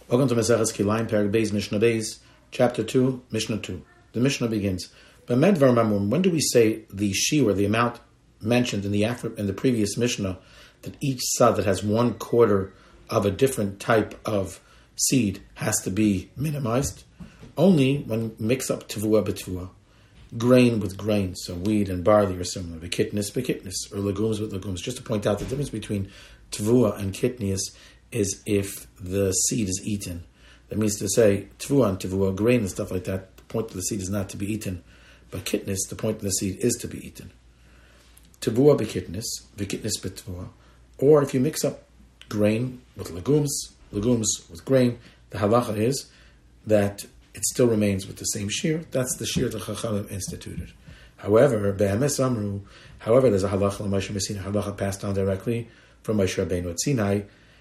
Welcome to Maseches Kilayim, Perek Beis, Mishnah Beis, Chapter 2, Mishnah 2. The Mishnah begins. When do we say the shiur, the amount mentioned in the previous Mishnah, that each sad that has 1/4 of a different type of seed has to be minimized? Only when mix up tevua b'tevua, grain with grain, so wheat and barley are similar, bekitnis, or legumes with legumes. Just to point out the difference between tevua and kitnius is if the seed is eaten. That means to say, tevua and tevua, grain and stuff like that, the point of the seed is not to be eaten. But kitnis, the point of the seed is to be eaten. Tevua bekitnis betevua. Or if you mix up grain with legumes with grain, the halacha is that it still remains with the same shear. That's the shear that Chachamim instituted. However, there's a halacha l'Moshe Messina, halacha passed down directly from Moshe Rabbeinu at Sinai.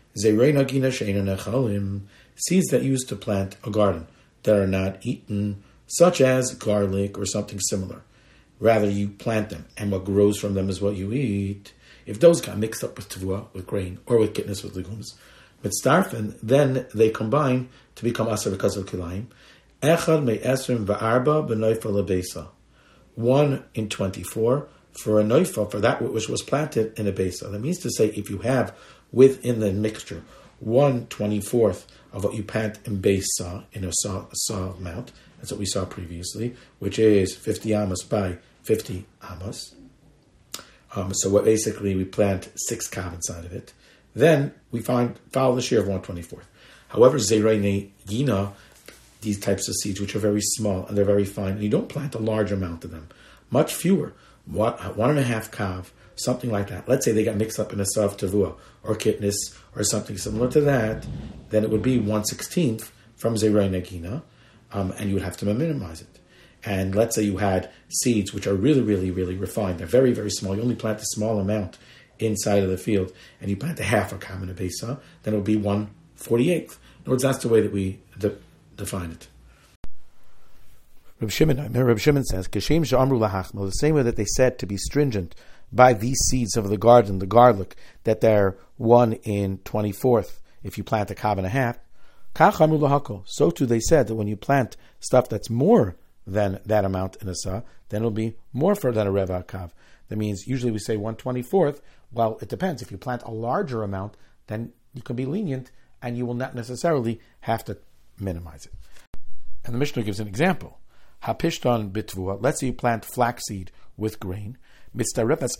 Seeds that used to plant a garden that are not eaten, such as garlic or something similar. Rather, you plant them, and what grows from them is what you eat. If those got mixed up with tevua, with grain, or with kitnis, with legumes, with starfen, then they combine to become aser because of kilayim. Echad me'esrim va'arba b'noifa lebesa. 1 in 24 for a noifa, for that which was planted in a besa. That means to say, if you have within the mixture 1/24 of what you plant in besa, in a saw amount, that's what we saw previously, which is 50 amos by 50 amos. So what basically we plant 6 kav inside of it. Then we follow the shear of 1/24. However, zerei yina, these types of seeds, which are very small and they're very fine, and you don't plant a large amount of them, much fewer, 1.5 kav, something like that. Let's say they got mixed up in a sav tevua or kitnis or something similar to that, then it would be 1/16 from zerei negina, and you would have to minimize it. And let's say you had seeds which are really, really, really refined. They're very, very small. You only plant a small amount inside of the field, and you plant a half a kav in a besa, then it would be 1/48. In other words, that's the way that we define it. Reb Shimon says, "Kashem she'amru lahachmel," the same way that they said to be stringent by these seeds of the garden, the garlic, that they're 1 in 24th if you plant a kav and a half. Kach amru lahakol. So too they said that when you plant stuff that's more than that amount in a sa, then it'll be more than a reva kav. That means usually we say 1/24th. Well, it depends. If you plant a larger amount, then you can be lenient and you will not necessarily have to minimize it. And the Mishnah gives an example. Hapishton bitvua. Let's say you plant flaxseed with grain. Since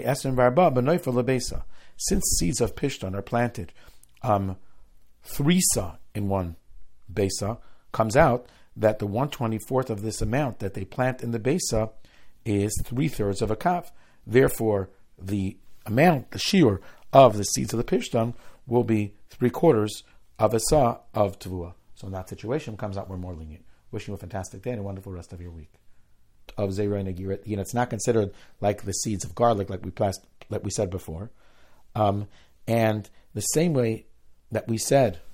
seeds of pishton are planted 3 sa in one besa, comes out that the 1/24th of this amount that they plant in the besa is 3/3 of a kav. Therefore, the amount, the shiur of the seeds of the pishton will be 3/4 of a sa of tevua. So in that situation, comes out we're more lenient. Wishing you a fantastic day and a wonderful rest of your week. Of zerei negira, it's not considered like the seeds of garlic, like we said before, and the same way that we said